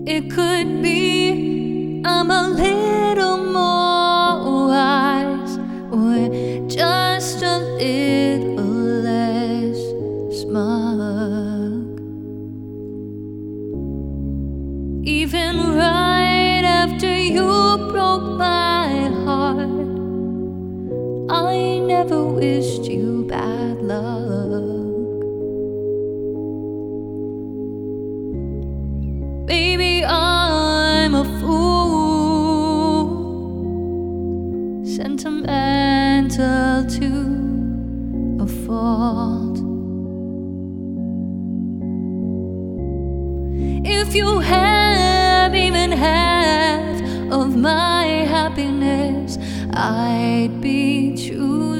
It could be I'm a little more wise, or just a little less smug. Even right after you broke my heart, I never wished you bad luck. Baby, I'm a fool, sentimental to a fault. If you have even half of my happiness, I'd be true